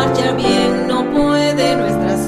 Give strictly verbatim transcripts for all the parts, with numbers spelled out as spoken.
marchar bien no puede nuestra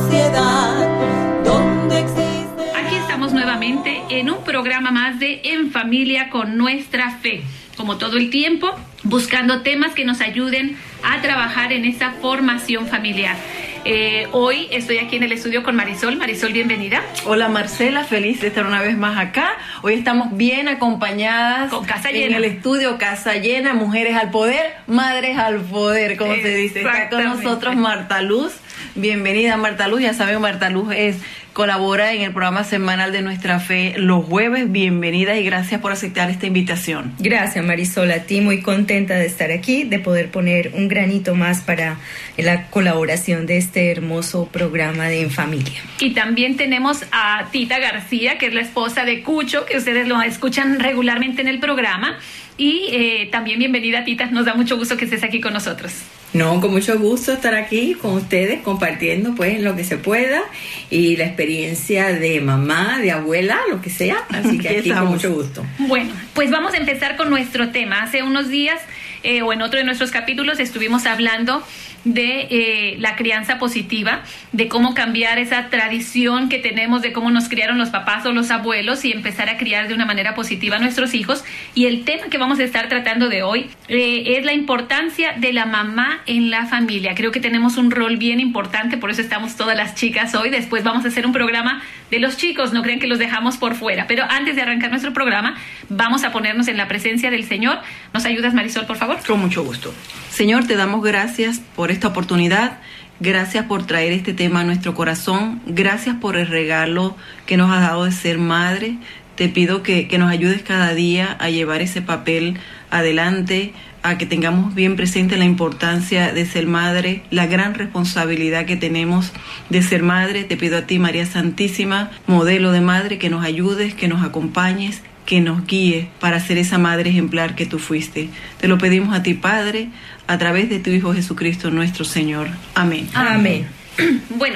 sociedad, donde existe... Aquí estamos nuevamente en un programa más de En Familia con Nuestra Fe. Como todo el tiempo, buscando temas que nos ayuden a trabajar en esa formación familiar. Eh, hoy estoy aquí en el estudio con Marisol. Marisol, bienvenida. Hola Marcela, feliz de estar una vez más acá. Hoy estamos bien acompañadas. Con casa en llena. el estudio, casa llena, mujeres al poder, madres al poder, como se dice. Está con nosotros Marta Luz. Bienvenida Marta Luz. Ya saben, Marta Luz es colabora en el programa semanal de Nuestra Fe los jueves. Bienvenida y gracias por aceptar esta invitación. Gracias Marisol, a ti muy contenta de estar aquí, de poder poner un granito más para la colaboración de este hermoso programa de En Familia. Y también tenemos a Tita García, que es la esposa de Cucho, que ustedes lo escuchan regularmente en el programa. Y eh, también bienvenida Tita, nos da mucho gusto que estés aquí con nosotros. No, con mucho gusto estar aquí con ustedes, compartiendo pues lo que se pueda y la experiencia de mamá, de abuela, lo que sea, así que aquí con mucho gusto. Bueno, pues vamos a empezar con nuestro tema. Hace unos días eh, o en otro de nuestros capítulos estuvimos hablando de eh, la crianza positiva, de cómo cambiar esa tradición que tenemos de cómo nos criaron los papás o los abuelos y empezar a criar de una manera positiva a nuestros hijos. Y el tema que vamos a estar tratando de hoy eh, es la importancia de la mamá en la familia. Creo que tenemos un rol bien importante, por eso estamos todas las chicas hoy. Después vamos a hacer un programa de los chicos, no crean que los dejamos por fuera. Pero antes de arrancar nuestro programa, vamos a ponernos en la presencia del Señor. ¿Nos ayudas, Marisol, por favor? Con mucho gusto. Señor, te damos gracias por esta oportunidad. Gracias por traer este tema a nuestro corazón. Gracias por el regalo que nos has dado de ser madre. Te pido que, que nos ayudes cada día a llevar ese papel adelante, a que tengamos bien presente la importancia de ser madre, la gran responsabilidad que tenemos de ser madre. Te pido a ti, María Santísima, modelo de madre, que nos ayudes, que nos acompañes, que nos guíe para ser esa madre ejemplar que tú fuiste. Te lo pedimos a ti, Padre, a través de tu Hijo Jesucristo, nuestro Señor. Amén. Amén. Bueno,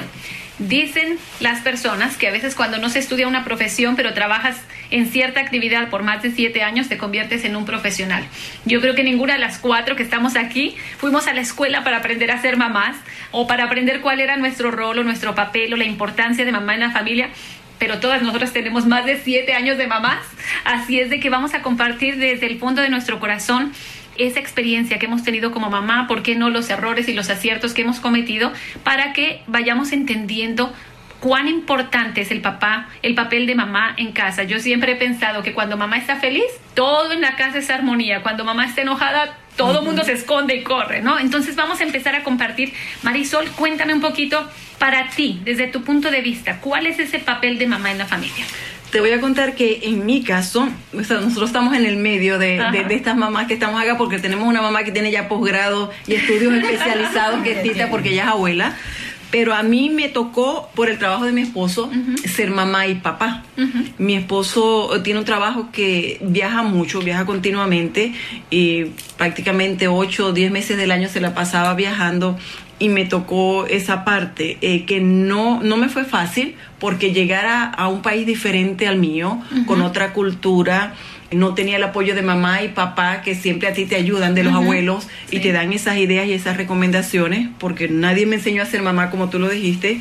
dicen las personas que a veces cuando no se estudia una profesión, pero trabajas en cierta actividad por más de siete años, te conviertes en un profesional. Yo creo que ninguna de las cuatro que estamos aquí fuimos a la escuela para aprender a ser mamás o para aprender cuál era nuestro rol o nuestro papel o la importancia de mamá en la familia. Pero todas nosotras tenemos más de siete años de mamás, así es de que vamos a compartir desde el fondo de nuestro corazón esa experiencia que hemos tenido como mamá, por qué no los errores y los aciertos que hemos cometido, para que vayamos entendiendo cuán importante es el papá, el papel de mamá en casa. Yo siempre he pensado que cuando mamá está feliz, todo en la casa es armonía. Cuando mamá está enojada, todo el mundo se esconde y corre, ¿no? Entonces vamos a empezar a compartir. Marisol, cuéntame un poquito, para ti, desde tu punto de vista, ¿cuál es ese papel de mamá en la familia? Te voy a contar que en mi caso, o sea, nosotros estamos en el medio de, de, de estas mamás que estamos acá, porque tenemos una mamá que tiene ya posgrado y estudios especializados, que es Tita, porque ella es abuela. Pero a mí me tocó, por el trabajo de mi esposo, uh-huh. ser mamá y papá. Uh-huh. Mi esposo tiene un trabajo que viaja mucho, viaja continuamente, y prácticamente ocho o diez meses del año se la pasaba viajando, y me tocó esa parte, eh, que no, no me fue fácil, porque llegar a, a un país diferente al mío, uh-huh. con otra cultura, no tenía el apoyo de mamá y papá, que siempre a ti te ayudan, de los uh-huh. abuelos, sí. y te dan esas ideas y esas recomendaciones, porque nadie me enseñó a ser mamá como tú lo dijiste.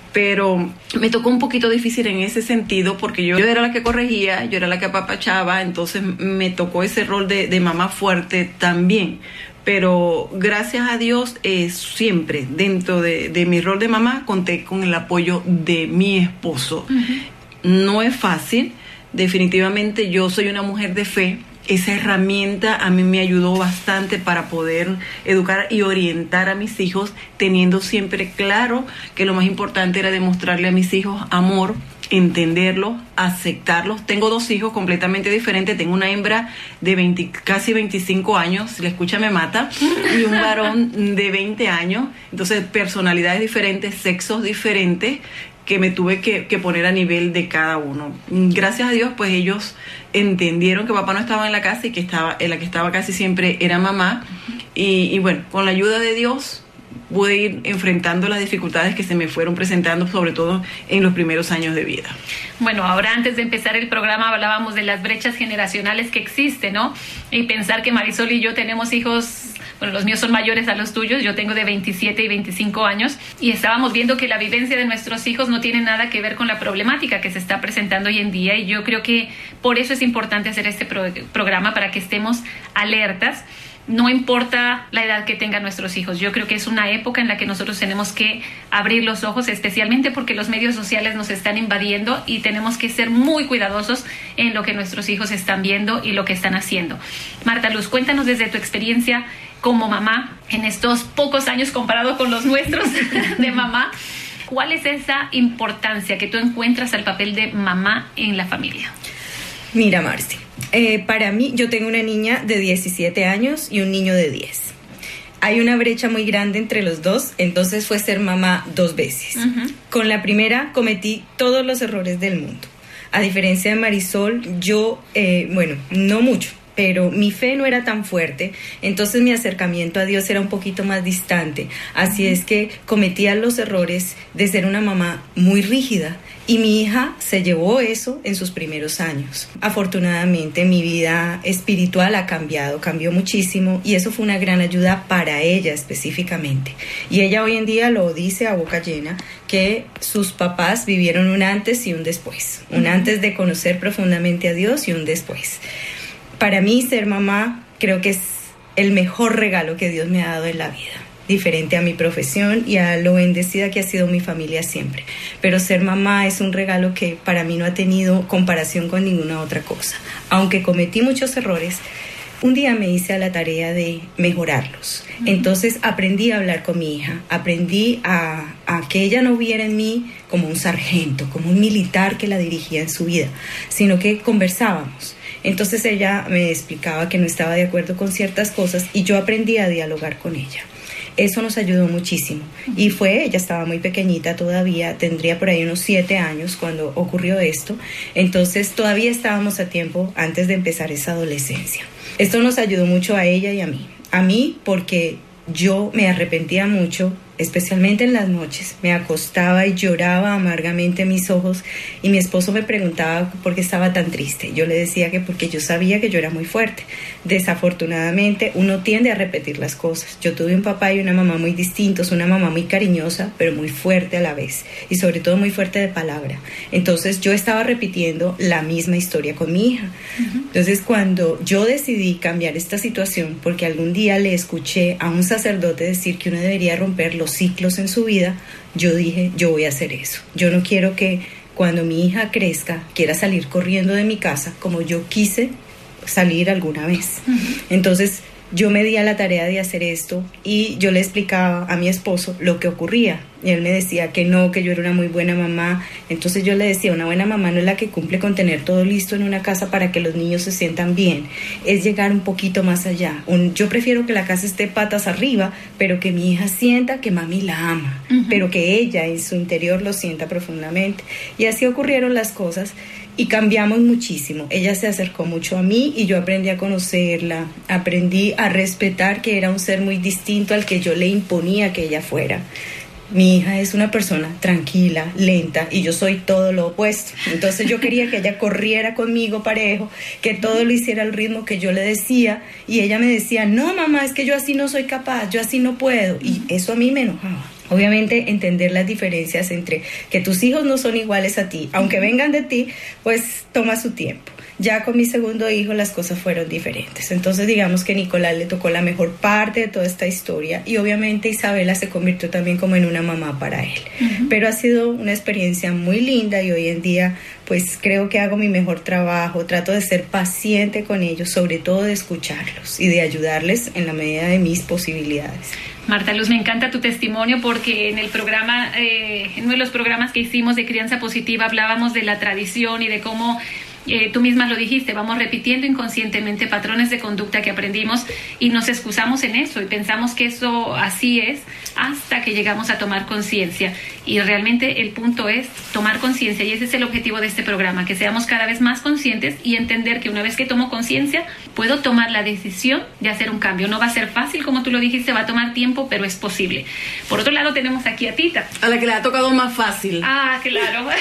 Pero me tocó un poquito difícil en ese sentido, porque yo, yo era la que corregía, yo era la que apapachaba, entonces me tocó ese rol de, de mamá fuerte también. Pero gracias a Dios, eh, siempre dentro de, de mi rol de mamá conté con el apoyo de mi esposo. Uh-huh. No es fácil. Definitivamente yo soy una mujer de fe. Esa herramienta a mí me ayudó bastante para poder educar y orientar a mis hijos, teniendo siempre claro que lo más importante era demostrarle a mis hijos amor, entenderlos, aceptarlos. Tengo dos hijos completamente diferentes. Tengo una hembra de veinte, casi veinticinco años, si la escucha me mata, y un varón de veinte años. Entonces, personalidades diferentes, sexos diferentes, que me tuve que, que poner a nivel de cada uno. Gracias a Dios, pues ellos entendieron que papá no estaba en la casa y que estaba, en la que estaba casi siempre era mamá. Y, y bueno, con la ayuda de Dios pude ir enfrentando las dificultades que se me fueron presentando, sobre todo en los primeros años de vida. Bueno, ahora antes de empezar el programa hablábamos de las brechas generacionales que existen, ¿no? Y pensar que Marisol y yo tenemos hijos bueno, los míos son mayores a los tuyos, yo tengo de veintisiete y veinticinco años, y estábamos viendo que la vivencia de nuestros hijos no tiene nada que ver con la problemática que se está presentando hoy en día, y yo creo que por eso es importante hacer este pro- programa, para que estemos alertas. No importa la edad que tengan nuestros hijos, yo creo que es una época en la que nosotros tenemos que abrir los ojos, especialmente porque los medios sociales nos están invadiendo y tenemos que ser muy cuidadosos en lo que nuestros hijos están viendo y lo que están haciendo. Marta Luz, cuéntanos desde tu experiencia como mamá en estos pocos años comparado con los nuestros de mamá, ¿cuál es esa importancia que tú encuentras al papel de mamá en la familia? Mira, Marci, eh, para mí, yo tengo una niña de diecisiete años y un niño de diez. Hay una brecha muy grande entre los dos, entonces fue ser mamá dos veces. Uh-huh. Con la primera cometí todos los errores del mundo. A diferencia de Marisol, yo, eh, bueno, no mucho, pero mi fe no era tan fuerte, entonces mi acercamiento a Dios era un poquito más distante. Así es que cometía los errores de ser una mamá muy rígida, y mi hija se llevó eso en sus primeros años. Afortunadamente, mi vida espiritual ha cambiado, cambió muchísimo, y eso fue una gran ayuda para ella específicamente. Y ella hoy en día lo dice a boca llena, que sus papás vivieron un antes y un después. Un uh-huh. antes de conocer profundamente a Dios y un después. Para mí, ser mamá creo que es el mejor regalo que Dios me ha dado en la vida, diferente a mi profesión y a lo bendecida que ha sido mi familia siempre. Pero ser mamá es un regalo que para mí no ha tenido comparación con ninguna otra cosa. Aunque cometí muchos errores, un día me hice a la tarea de mejorarlos. Entonces aprendí a hablar con mi hija, aprendí a, a que ella no viera en mí como un sargento, como un militar que la dirigía en su vida, sino que conversábamos. Entonces ella me explicaba que no estaba de acuerdo con ciertas cosas y yo aprendí a dialogar con ella. Eso nos ayudó muchísimo. Y fue, ella estaba muy pequeñita todavía, tendría por ahí unos siete años cuando ocurrió esto. Entonces todavía estábamos a tiempo antes de empezar esa adolescencia. Esto nos ayudó mucho a ella y a mí. A mí porque yo me arrepentía mucho, especialmente en las noches. Me acostaba y lloraba amargamente mis ojos y mi esposo me preguntaba por qué estaba tan triste. Yo le decía que porque yo sabía que yo era muy fuerte. Desafortunadamente uno tiende a repetir las cosas. Yo tuve un papá y una mamá muy distintos, una mamá muy cariñosa pero muy fuerte a la vez y sobre todo muy fuerte de palabra. Entonces yo estaba repitiendo la misma historia con mi hija. Uh-huh. Entonces cuando yo decidí cambiar esta situación, porque algún día le escuché a un sacerdote decir que uno debería romper los ciclos en su vida, yo dije, yo voy a hacer eso. Yo no quiero que cuando mi hija crezca quiera salir corriendo de mi casa como yo quise salir alguna vez. Uh-huh. Entonces yo me di a la tarea de hacer esto y yo le explicaba a mi esposo lo que ocurría y él me decía que no, que yo era una muy buena mamá. Entonces yo le decía, una buena mamá no es la que cumple con tener todo listo en una casa para que los niños se sientan bien, es llegar un poquito más allá. Un, yo prefiero que la casa esté patas arriba, pero que mi hija sienta que mami la ama, uh-huh. pero que ella en su interior lo sienta profundamente. Y así ocurrieron las cosas. Y cambiamos muchísimo. Ella se acercó mucho a mí y yo aprendí a conocerla, aprendí a respetar que era un ser muy distinto al que yo le imponía que ella fuera. Mi hija es una persona tranquila, lenta, y yo soy todo lo opuesto. Entonces yo quería que ella corriera conmigo parejo, que todo lo hiciera al ritmo que yo le decía, y ella me decía, no mamá, es que yo así no soy capaz, yo así no puedo, y eso a mí me enojaba. Obviamente entender las diferencias entre que tus hijos no son iguales a ti, aunque vengan de ti, pues toma su tiempo. Ya con mi segundo hijo las cosas fueron diferentes. Entonces digamos que Nicolás le tocó la mejor parte de toda esta historia y obviamente Isabela se convirtió también como en una mamá para él. Uh-huh. Pero ha sido una experiencia muy linda y hoy en día pues creo que hago mi mejor trabajo, trato de ser paciente con ellos, sobre todo de escucharlos y de ayudarles en la medida de mis posibilidades. Marta Luz, me encanta tu testimonio porque en el programa, eh, en uno de los programas que hicimos de Crianza Positiva hablábamos de la tradición y de cómo Eh, tú misma lo dijiste, vamos repitiendo inconscientemente patrones de conducta que aprendimos y nos excusamos en eso y pensamos que eso así es, hasta que llegamos a tomar conciencia. Y realmente el punto es tomar conciencia, y ese es el objetivo de este programa, que seamos cada vez más conscientes y entender que una vez que tomo conciencia, puedo tomar la decisión de hacer un cambio. No va a ser fácil, como tú lo dijiste, va a tomar tiempo, pero es posible. Por otro lado, tenemos aquí a Tita. A la que le ha tocado más fácil. Ah, claro. Más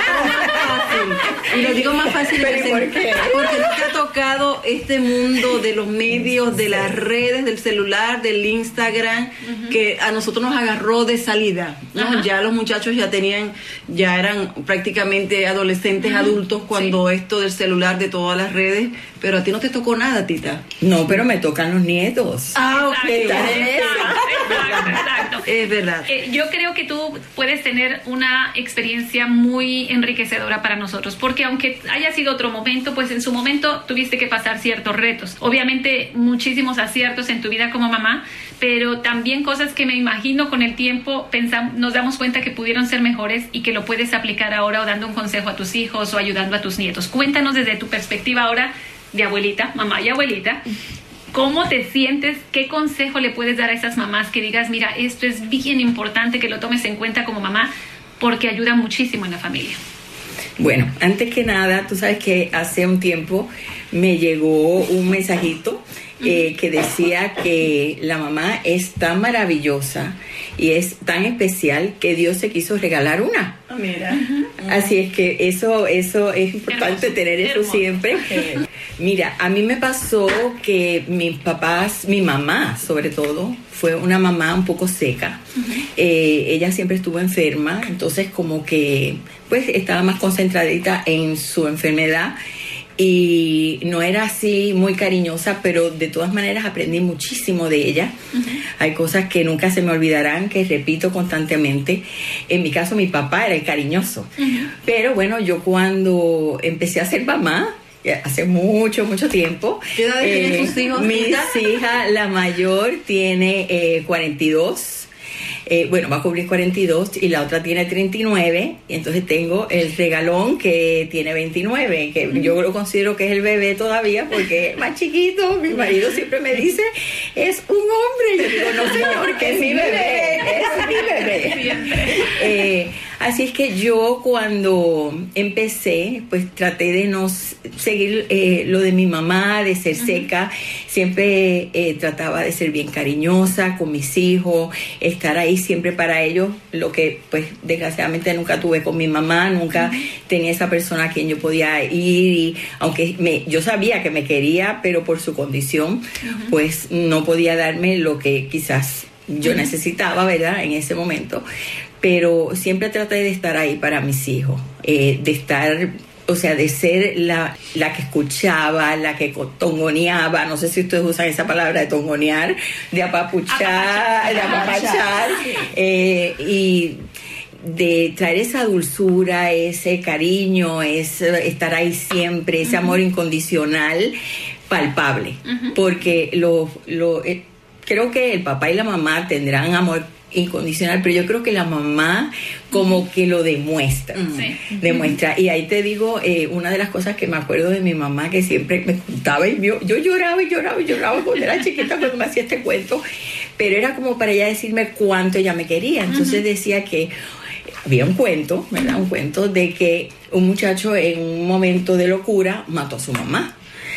fácil. Y lo digo más fácil porque, ¿Por qué? porque no te ha tocado este mundo de los medios, de las redes, del celular, del Instagram, uh-huh. que a nosotros nos agarró de salida, ¿no? Uh-huh. Ya los muchachos ya tenían, ya eran prácticamente adolescentes, uh-huh. adultos cuando sí. esto del celular, de todas las redes, pero a ti no te tocó nada, Tita. No, pero me tocan los nietos. Ah, ok. Exacto, exacto, exacto. Es verdad. Eh, yo creo que tú puedes tener una experiencia muy enriquecedora para nosotros, porque aunque haya sido otro momento, pues en su momento tuviste que pasar ciertos retos. Obviamente muchísimos aciertos en tu vida como mamá, pero también cosas que me imagino con el tiempo pensamos, nos damos cuenta que pudieron ser mejores y que lo puedes aplicar ahora o dando un consejo a tus hijos o ayudando a tus nietos. Cuéntanos desde tu perspectiva ahora de abuelita, mamá y abuelita, ¿cómo te sientes? ¿Qué consejo le puedes dar a esas mamás que digas, mira, esto es bien importante que lo tomes en cuenta como mamá porque ayuda muchísimo en la familia? Bueno, antes que nada, tú sabes que hace un tiempo me llegó un mensajito eh, que decía que la mamá es tan maravillosa y es tan especial que Dios se quiso regalar una. Oh, mira. Uh-huh. Así es que eso, eso es importante, hermoso, tener eso hermoso. Siempre. Mira, a mí me pasó que mis papás, mi mamá sobre todo, fue una mamá un poco seca. Uh-huh. Eh, ella siempre estuvo enferma, entonces como que pues estaba más concentradita en su enfermedad y no era así muy cariñosa, pero de todas maneras aprendí muchísimo de ella. Uh-huh. Hay cosas que nunca se me olvidarán, que repito constantemente. En mi caso, mi papá era el cariñoso. Uh-huh. Pero bueno, yo cuando empecé a ser mamá, hace mucho, mucho tiempo. ¿Qué edad eh, tienen tus hijos? Mis hijas, la mayor tiene eh, cuarenta y dos. Eh, bueno, va a cubrir cuarenta y dos y la otra tiene treinta y nueve, y entonces tengo el regalón que tiene veintinueve, que uh-huh. yo lo considero que es el bebé todavía porque es más chiquito. Mi marido siempre me dice, es un hombre, y yo digo, no señor, que es mi bebé, es mi bebé. eh, así es que yo cuando empecé, pues traté de no seguir eh, lo de mi mamá, de ser uh-huh. seca. Siempre eh, trataba de ser bien cariñosa con mis hijos, estar ahí siempre para ellos, lo que pues desgraciadamente nunca tuve con mi mamá. Nunca uh-huh. tenía esa persona a quien yo podía ir, y aunque me, yo sabía que me quería, pero por su condición uh-huh. pues no podía darme lo que quizás yo uh-huh. necesitaba, ¿verdad? En ese momento, pero siempre traté de estar ahí para mis hijos, eh, de estar, o sea, de ser la, la que escuchaba, la que tongoneaba, no sé si ustedes usan esa palabra de tongonear, de apapuchar, de apapachar, eh, y de traer esa dulzura, ese cariño, ese estar ahí siempre, ese uh-huh. amor incondicional, palpable, uh-huh. porque lo, lo eh, creo que el papá y la mamá tendrán amor incondicional, pero yo creo que la mamá como que lo demuestra, sí. demuestra. Y ahí te digo, eh, una de las cosas que me acuerdo de mi mamá, que siempre me contaba, y yo, yo lloraba y lloraba y lloraba cuando era chiquita, cuando me hacía este cuento, pero era como para ella decirme cuánto ella me quería. Entonces uh-huh. decía que había un cuento, ¿verdad? Un cuento de que un muchacho en un momento de locura mató a su mamá,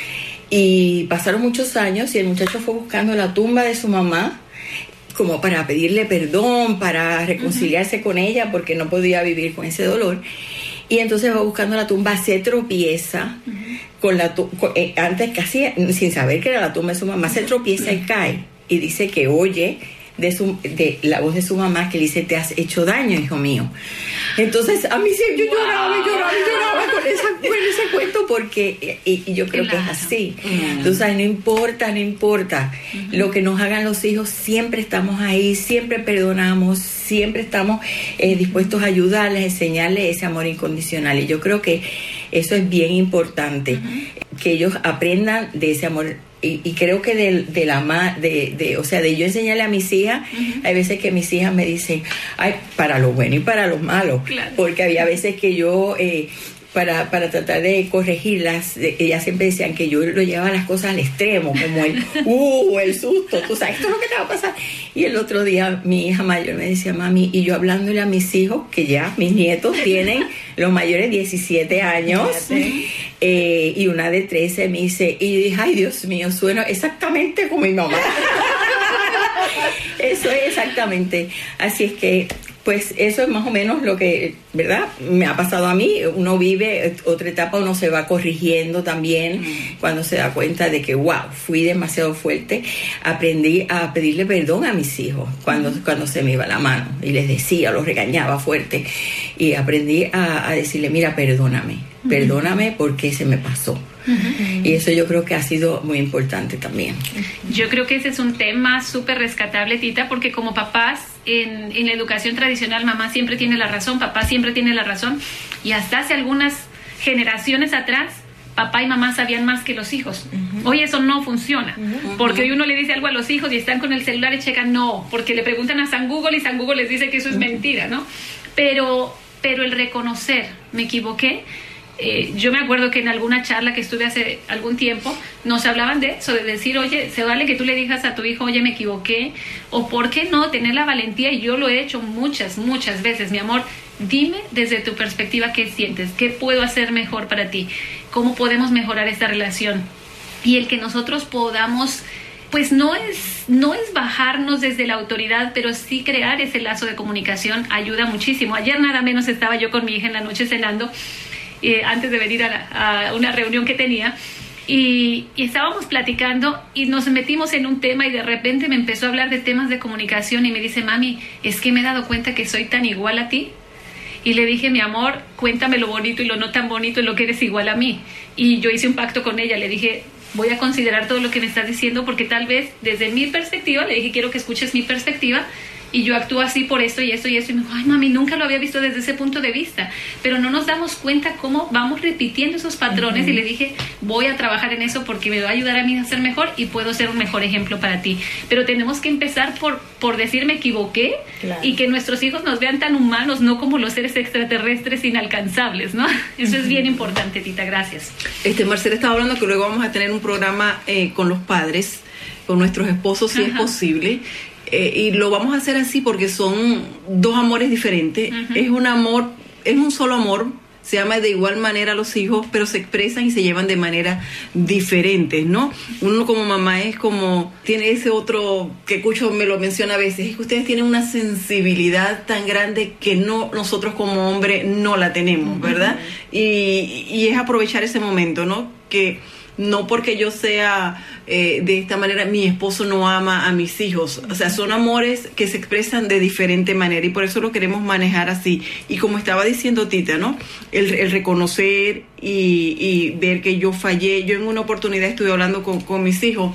y pasaron muchos años y el muchacho fue buscando la tumba de su mamá como para pedirle perdón, para reconciliarse uh-huh. con ella, porque no podía vivir con ese dolor. Y entonces va buscando la tumba, se tropieza uh-huh. con la tu- con, eh, antes casi sin saber que era la tumba de su mamá, se tropieza uh-huh. y cae, y dice que oye de su de la voz de su mamá que le dice, te has hecho daño, hijo mío. Entonces a mí sí, yo wow. lloraba y lloraba y lloraba con, esa, con ese cuento, porque y, y yo creo claro. que es así. Uh-huh. Entonces no importa, no importa uh-huh. lo que nos hagan los hijos, siempre estamos ahí, siempre perdonamos, siempre estamos eh, dispuestos a ayudarles, a enseñarles ese amor incondicional, y yo creo que eso es bien importante, uh-huh. que ellos aprendan de ese amor. Y, y creo que de, de la ma, de, de, o sea, de yo enseñarle a mis hijas, uh-huh. hay veces que mis hijas me dicen, ay, para lo bueno y para lo malo, claro. porque había veces que yo, eh, para, para tratar de corregirlas, ellas siempre decían que yo lo llevaba las cosas al extremo, como el, uh, el susto, tú sabes, esto es lo que te va a pasar. Y el otro día mi hija mayor me decía, mami, y yo hablándole a mis hijos, que ya mis nietos tienen los mayores diecisiete años, eh, y una de trece me dice, y yo dije, ay Dios mío, suena exactamente como mi mamá. Eso es exactamente. Así es que, pues eso es más o menos lo que, ¿verdad?, me ha pasado a mí. Uno vive otra etapa, uno se va corrigiendo también mm. cuando se da cuenta de que, wow, fui demasiado fuerte. Aprendí a pedirle perdón a mis hijos cuando, mm. cuando se me iba la mano y les decía, los regañaba fuerte. Y aprendí a, a decirle, mira, perdóname, mm. perdóname porque se me pasó. Uh-huh. Y eso yo creo que ha sido muy importante también. Yo creo que ese es un tema súper rescatable, Tita, porque como papás en, en la educación tradicional, mamá siempre tiene la razón, papá siempre tiene la razón, y hasta hace algunas generaciones atrás papá y mamá sabían más que los hijos. Uh-huh. Hoy eso no funciona, uh-huh. porque hoy uno le dice algo a los hijos y están con el celular y checan, no, porque le preguntan a San Google y San Google les dice que eso es mentira, ¿no? Pero, pero el reconocer, me equivoqué. Eh, yo me acuerdo que en alguna charla que estuve hace algún tiempo nos hablaban de eso, de decir, oye, se vale que tú le digas a tu hijo, oye, me equivoqué, o por qué no tener la valentía, y yo lo he hecho muchas, muchas veces, mi amor, dime desde tu perspectiva qué sientes, qué puedo hacer mejor para ti, cómo podemos mejorar esta relación. Y el que nosotros podamos, pues no es, no es bajarnos desde la autoridad, pero sí crear ese lazo de comunicación ayuda muchísimo. Ayer nada menos estaba yo con mi hija en la noche cenando, Eh, antes de venir a, la, a una reunión que tenía, y, y estábamos platicando y nos metimos en un tema, y de repente me empezó a hablar de temas de comunicación y me dice, mami, es que me he dado cuenta que soy tan igual a ti. Y le dije, mi amor, cuéntame lo bonito y lo no tan bonito en lo que eres igual a mí. Y yo hice un pacto con ella, le dije, voy a considerar todo lo que me estás diciendo, porque tal vez desde mi perspectiva, le dije, quiero que escuches mi perspectiva, y yo actúo así por esto y esto y esto, y me dijo, ay mami, nunca lo había visto desde ese punto de vista, pero no nos damos cuenta cómo vamos repitiendo esos patrones. Uh-huh. Y le dije, voy a trabajar en eso porque me va a ayudar a mí a ser mejor y puedo ser un mejor ejemplo para ti, pero tenemos que empezar por, por decir me equivoqué, claro. Y que nuestros hijos nos vean tan humanos, no como los seres extraterrestres inalcanzables, ¿no? Eso uh-huh. es bien importante, Tita, gracias. Este, Marcela estaba hablando que luego vamos a tener un programa eh, con los padres, con nuestros esposos, si uh-huh. es posible. Eh, y lo vamos a hacer así porque son dos amores diferentes. Uh-huh. Es un amor, es un solo amor, se ama de igual manera a los hijos, pero se expresan y se llevan de manera diferentes, ¿no? Uno como mamá es como, tiene ese otro, que Cucho me lo menciona a veces, es que ustedes tienen una sensibilidad tan grande que no, nosotros como hombre no la tenemos, ¿verdad? Uh-huh. Y, y es aprovechar ese momento, ¿no? Que no porque yo sea eh, de esta manera, mi esposo no ama a mis hijos. O sea, son amores que se expresan de diferente manera y por eso lo queremos manejar así. Y como estaba diciendo Tita, ¿no? El, el reconocer y, y ver que yo fallé. Yo en una oportunidad estuve hablando con, con mis hijos,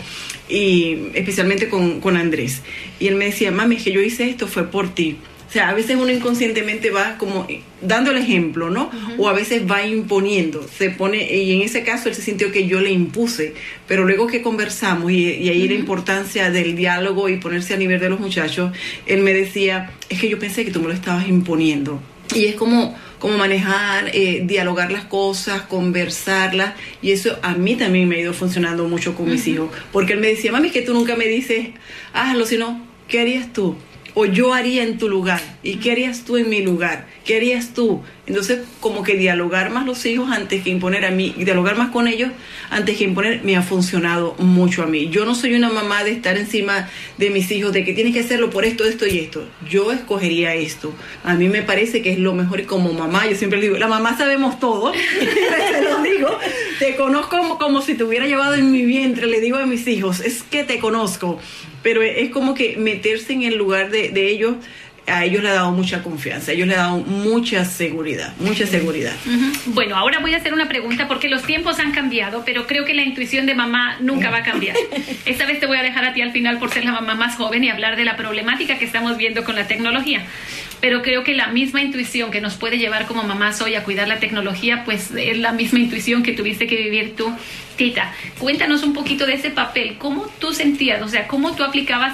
y especialmente con, con Andrés. Y él me decía, mami, es que yo hice esto, fue por ti. O sea, a veces uno inconscientemente va como dando el ejemplo, ¿no? Uh-huh. O a veces va imponiendo, se pone, y en ese caso él se sintió que yo le impuse, pero luego que conversamos, y, y ahí uh-huh. la importancia del diálogo y ponerse a nivel de los muchachos, él me decía, es que yo pensé que tú me lo estabas imponiendo. Y es como, como manejar, eh, dialogar las cosas, conversarlas, y eso a mí también me ha ido funcionando mucho con uh-huh. mis hijos, porque él me decía, mami, es que tú nunca me dices, hazlo, sino, ¿qué harías tú? O yo haría en tu lugar. ¿Y qué harías tú en mi lugar? ¿Qué harías tú? Entonces, como que dialogar más los hijos antes que imponer a mí, dialogar más con ellos antes que imponer, me ha funcionado mucho a mí. Yo no soy una mamá de estar encima de mis hijos, de que tienes que hacerlo por esto, esto y esto. Yo escogería esto. A mí me parece que es lo mejor, y como mamá, yo siempre digo, la mamá sabemos todo, se lo digo, te conozco como, como si te hubiera llevado en mi vientre, le digo a mis hijos, es que te conozco. Pero es como que meterse en el lugar de, de ellos, a ellos le ha dado mucha confianza, a ellos le ha dado mucha seguridad, mucha seguridad. Uh-huh. Bueno, ahora voy a hacer una pregunta porque los tiempos han cambiado, pero creo que la intuición de mamá nunca va a cambiar. Esta vez te voy a dejar a ti al final por ser la mamá más joven y hablar de la problemática que estamos viendo con la tecnología. Pero creo que la misma intuición que nos puede llevar como mamás hoy a cuidar la tecnología, pues es la misma intuición que tuviste que vivir tú. Tita, cuéntanos un poquito de ese papel, ¿cómo tú sentías? O sea, ¿cómo tú aplicabas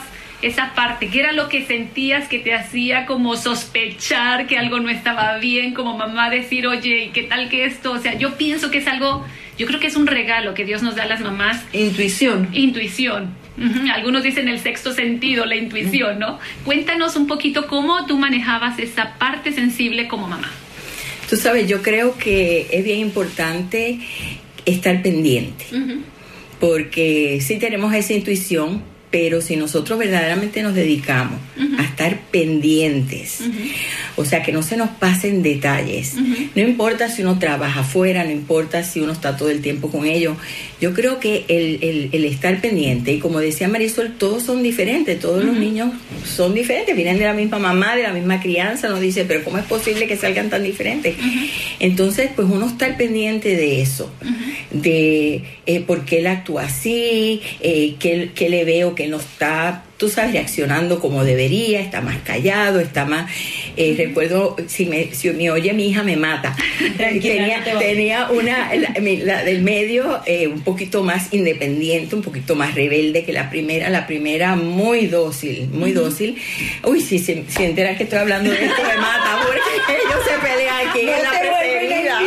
esa parte, ¿qué era lo que sentías que te hacía como sospechar que algo no estaba bien, como mamá decir, oye, ¿y qué tal que esto? O sea, yo pienso que es algo, yo creo que es un regalo que Dios nos da a las mamás. Intuición. Intuición. Uh-huh. Algunos dicen el sexto sentido, la intuición, ¿no? Cuéntanos un poquito cómo tú manejabas esa parte sensible como mamá. Tú sabes, yo creo que es bien importante estar pendiente, uh-huh. porque sí tenemos esa intuición, pero si nosotros verdaderamente nos dedicamos uh-huh. a estar pendientes, uh-huh. o sea, que no se nos pasen detalles, uh-huh. no importa si uno trabaja afuera, no importa si uno está todo el tiempo con ellos, yo creo que el, el, el estar pendiente, y como decía Marisol, todos son diferentes, todos uh-huh. los niños son diferentes, vienen de la misma mamá, de la misma crianza, nos dice, pero ¿cómo es posible que salgan tan diferentes? Uh-huh. Entonces, pues uno estar pendiente de eso, uh-huh. de eh, por qué él actúa así, eh, qué, qué le veo que no está, tú sabes, reaccionando como debería, está más callado, está más, eh, uh-huh. recuerdo, si me, si me oye mi hija me mata, tenía, tenía una, la, la del medio eh, un poquito más independiente, un poquito más rebelde que la primera, la primera muy dócil, muy uh-huh. dócil, uy, si se si, si enteras que estoy hablando de esto me mata, porque ellos se pelean, quién es la preferida,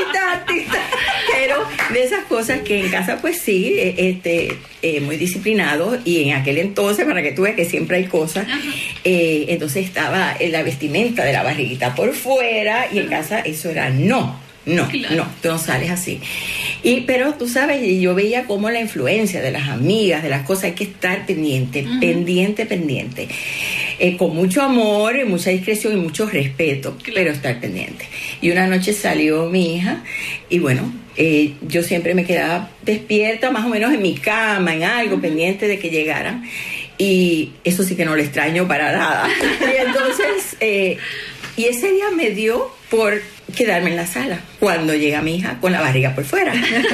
pero de esas cosas que en casa pues sí, este, eh, muy disciplinado, y en aquel entonces, para que tú veas que siempre hay cosas, eh, entonces estaba en la vestimenta de la barriguita por fuera, y en casa eso era no, no, claro. no, tú no sales así. Y, pero tú sabes, yo veía como la influencia de las amigas, de las cosas, hay que estar pendiente, uh-huh. pendiente, pendiente, eh, con mucho amor, y mucha discreción y mucho respeto, claro. pero estar pendiente. Y una noche salió mi hija, y bueno, eh, yo siempre me quedaba despierta, más o menos en mi cama, en algo, uh-huh. pendiente de que llegaran, y eso sí que no lo extraño para nada. Y entonces, eh, y ese día me dio por quedarme en la sala cuando llega mi hija con la barriga por fuera.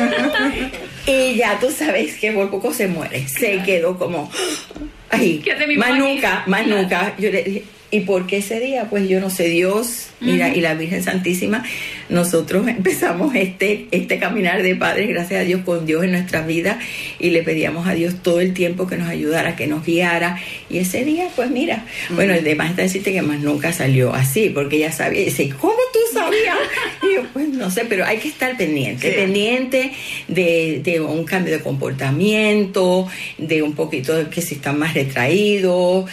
Y ya tú sabes que por poco se muere. Se quedó como ay, más nunca, más claro. nunca. Yo le dije, ¿y por qué ese día? Pues yo no sé, Dios, mira, uh-huh. y la Virgen Santísima, nosotros empezamos este, este caminar de padres, gracias a Dios, con Dios en nuestras vidas, y le pedíamos a Dios todo el tiempo que nos ayudara, que nos guiara, y ese día, pues mira, uh-huh. bueno, el demás está decirte que más nunca salió así, porque ella sabía, y dice, ¿cómo tú sabías? Y yo, pues no sé, pero hay que estar pendiente, sí. pendiente de, de un cambio de comportamiento, de un poquito de que si están más retraídos,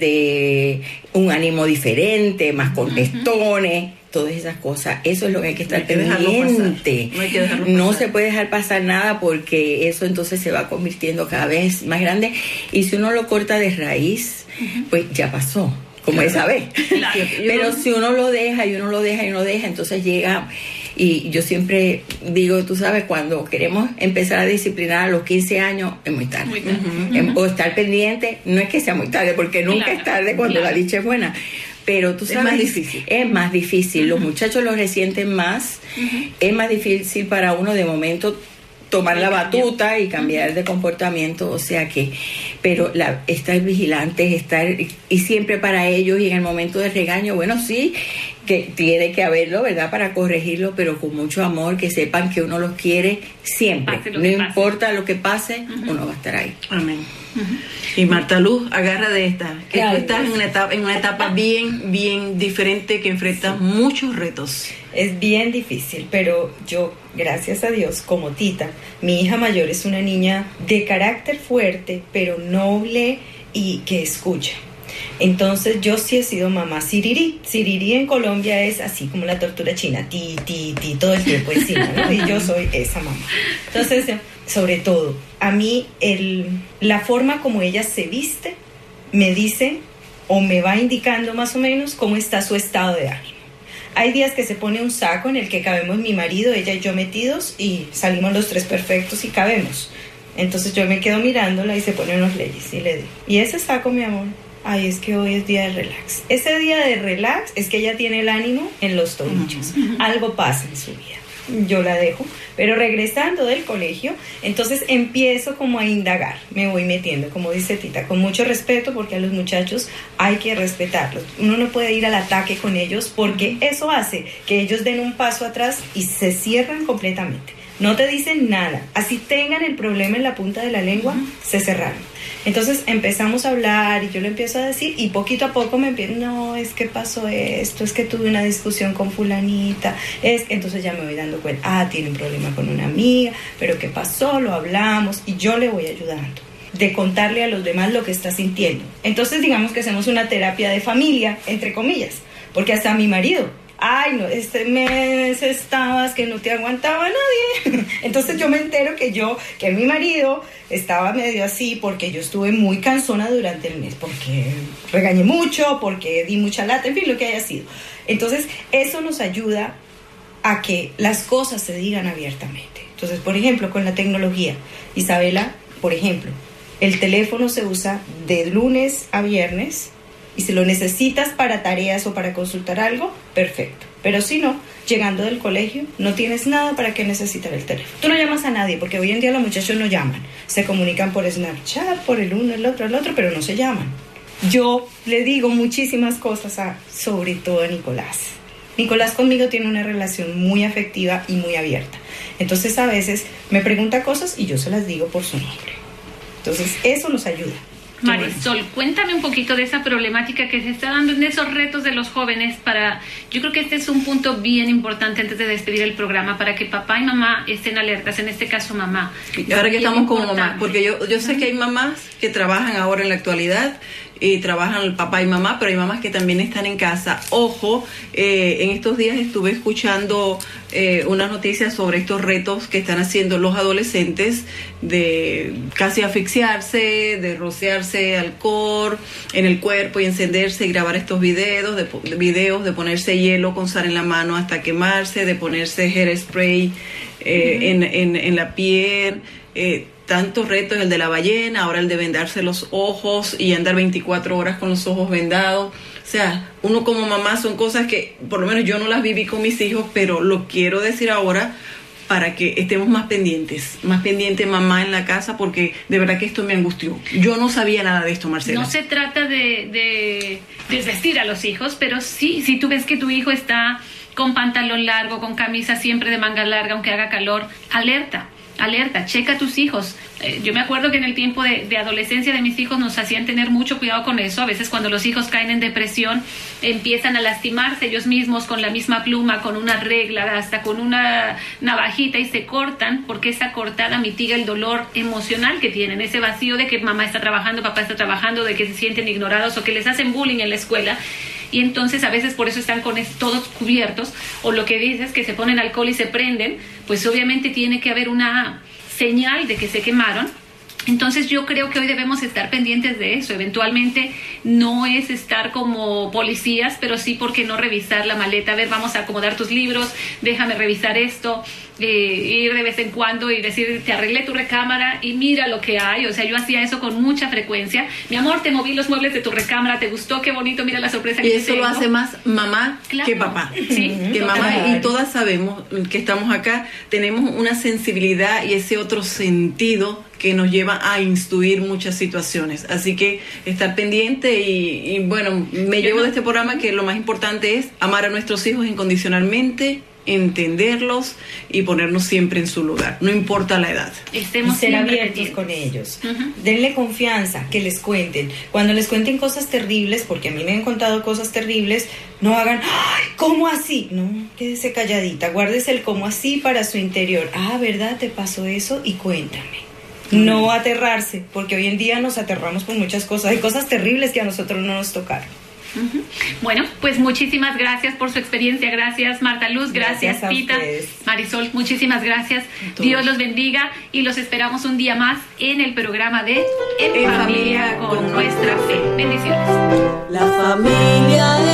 de un ánimo diferente, más contestones, uh-huh. todas esas cosas, eso es lo que hay que estar pendiente. No, hay que dejarlo pasar. No se puede dejar pasar nada, porque eso entonces se va convirtiendo cada vez más grande, y si uno lo corta de raíz, uh-huh. pues ya pasó, como claro. esa vez. Claro. Pero si uno lo deja y uno lo deja y uno lo deja, entonces llega. Y yo siempre digo, tú sabes, cuando queremos empezar a disciplinar a los quince años, es muy tarde. Muy tarde. Uh-huh. O estar pendiente, no es que sea muy tarde, porque nunca claro, es tarde cuando claro. la dicha es buena. Pero tú sabes, es más difícil. Es más difícil. Uh-huh. Los muchachos lo resienten más. Uh-huh. Es más difícil para uno de momento tomar la batuta y cambiar uh-huh. de comportamiento, o sea que, pero la, estar vigilantes, estar, y siempre para ellos, y en el momento de regaño, bueno, sí, que tiene que haberlo, ¿verdad?, para corregirlo, pero con mucho amor, que sepan que uno los quiere siempre, no importa pase. Lo que pase, uh-huh. uno va a estar ahí. Amén. Uh-huh. Y Marta Luz, agarra de esta, que claro, tú estás en una etapa, en una etapa bien, bien diferente, que enfrentas sí. muchos retos. Es bien difícil, pero yo, gracias a Dios, como Tita, mi hija mayor es una niña de carácter fuerte, pero noble y que escucha. Entonces yo sí he sido mamá sirirí. Sirirí en Colombia es así como la tortura china, ti, ti, ti, todo el tiempo encima, ¿no? Y yo soy esa mamá. Entonces, sobre todo, a mí el, la forma como ella se viste me dice o me va indicando más o menos cómo está su estado de ánimo. Hay días que se pone un saco en el que cabemos mi marido, ella y yo metidos, y salimos los tres perfectos y cabemos. Entonces yo me quedo mirándola y se pone unos leyes y le digo, ¿y ese saco, mi amor? Ay, es que hoy es día de relax. Ese día de relax es que ella tiene el ánimo en los tobillos. Uh-huh. Algo pasa en su vida. Yo la dejo, pero regresando del colegio, entonces empiezo como a indagar, me voy metiendo, como dice Tita, con mucho respeto, porque a los muchachos hay que respetarlos. Uno no puede ir al ataque con ellos, porque eso hace que ellos den un paso atrás y se cierran completamente. No te dicen nada. Así tengan el problema en la punta de la lengua, uh-huh. se cerraron. Entonces empezamos a hablar y yo le empiezo a decir y poquito a poco me empiezo, no, es que pasó esto, es que tuve una discusión con fulanita, es que entonces ya me voy dando cuenta, ah, tiene un problema con una amiga, pero ¿qué pasó? Lo hablamos y yo le voy ayudando de contarle a los demás lo que está sintiendo. Entonces digamos que hacemos una terapia de familia, entre comillas, porque hasta mi marido, ay no, este mes estabas que no te aguantaba nadie. Entonces yo me entero que yo, que mi marido estaba medio así porque yo estuve muy cansona durante el mes, porque regañé mucho, porque di mucha lata, en fin, lo que haya sido. Entonces eso nos ayuda a que las cosas se digan abiertamente. Entonces, por ejemplo, con la tecnología, Isabela, por ejemplo, el teléfono se usa de lunes a viernes y si lo necesitas para tareas o para consultar algo, perfecto. Pero si no, llegando del colegio, no tienes nada para que necesitar el teléfono. Tú no llamas a nadie, porque hoy en día los muchachos no llaman. Se comunican por Snapchat, por el uno, el otro, el otro, pero no se llaman. Yo le digo muchísimas cosas, a, sobre todo a Nicolás. Nicolás conmigo tiene una relación muy afectiva y muy abierta. Entonces a veces me pregunta cosas y yo se las digo por su nombre. Entonces eso nos ayuda. Marisol, cuéntame un poquito de esa problemática que se está dando en esos retos de los jóvenes para, yo creo que este es un punto bien importante antes de despedir el programa, para que papá y mamá estén alertas, en este caso mamá. Y ahora que estamos como mamá, porque yo, yo sé que hay mamás que trabajan ahora en la actualidad y trabajan el papá y mamá, pero hay mamás que también están en casa. Ojo, eh, en estos días estuve escuchando eh, unas noticias sobre estos retos que están haciendo los adolescentes de casi asfixiarse, de rociarse alcohol en el cuerpo y encenderse y grabar estos videos, de, de videos de ponerse hielo con sal en la mano hasta quemarse, de ponerse hairspray eh, uh-huh. en, en, en la piel, eh, tantos retos, el de la ballena, ahora el de vendarse los ojos y andar veinticuatro horas con los ojos vendados. O sea, uno como mamá son cosas que por lo menos yo no las viví con mis hijos, pero lo quiero decir ahora para que estemos más pendientes, más pendiente mamá en la casa, porque de verdad que esto me angustió. Yo no sabía nada de esto, Marcela. No se trata de, de desvestir a los hijos, pero sí, si tú ves que tu hijo está con pantalón largo, con camisa siempre de manga larga, aunque haga calor, alerta. Alerta, checa a tus hijos. Eh, yo me acuerdo que en el tiempo de, de adolescencia de mis hijos nos hacían tener mucho cuidado con eso. A veces cuando los hijos caen en depresión empiezan a lastimarse ellos mismos con la misma pluma, con una regla, hasta con una navajita y se cortan, porque esa cortada mitiga el dolor emocional que tienen, ese vacío de que mamá está trabajando, papá está trabajando, de que se sienten ignorados o que les hacen bullying en la escuela. Y entonces a veces por eso están con es, todos cubiertos, o lo que dices, que se ponen alcohol y se prenden, pues obviamente tiene que haber una señal de que se quemaron. Entonces yo creo que hoy debemos estar pendientes de eso. Eventualmente no es estar como policías, pero sí, ¿por qué no revisar la maleta? A ver, vamos a acomodar tus libros, déjame revisar esto, eh, ir de vez en cuando y decir, te arreglé tu recámara y mira lo que hay. O sea, yo hacía eso con mucha frecuencia. Mi amor, te moví los muebles de tu recámara, ¿te gustó? Qué bonito, mira la sorpresa que te tengo. Y eso lo hace más mamá claro. que papá. Sí, que mamá, y todas sabemos que estamos acá, tenemos una sensibilidad y ese otro sentido que nos lleva a instruir muchas situaciones. Así que estar pendiente y, y bueno, me llevo de este programa que lo más importante es amar a nuestros hijos incondicionalmente, entenderlos y ponernos siempre en su lugar, no importa la edad. Estemos y ser abiertos con ellos. Uh-huh. Denle confianza, que les cuenten. Cuando les cuenten cosas terribles, porque a mí me han contado cosas terribles, no hagan, ¡ay! ¿Cómo así? No, quédese calladita, guárdese el cómo así para su interior. Ah, ¿verdad? ¿Te pasó eso? Y cuéntame. No aterrarse, porque hoy en día nos aterramos por muchas cosas. Hay cosas terribles que a nosotros no nos tocaron. Uh-huh. Bueno, pues muchísimas gracias por su experiencia. Gracias, Marta Luz. Gracias, gracias Tita. Marisol, muchísimas gracias. Dios los bendiga y los esperamos un día más en el programa de En, en Familia, Familia con, con Nuestra Fe. Bendiciones. La familia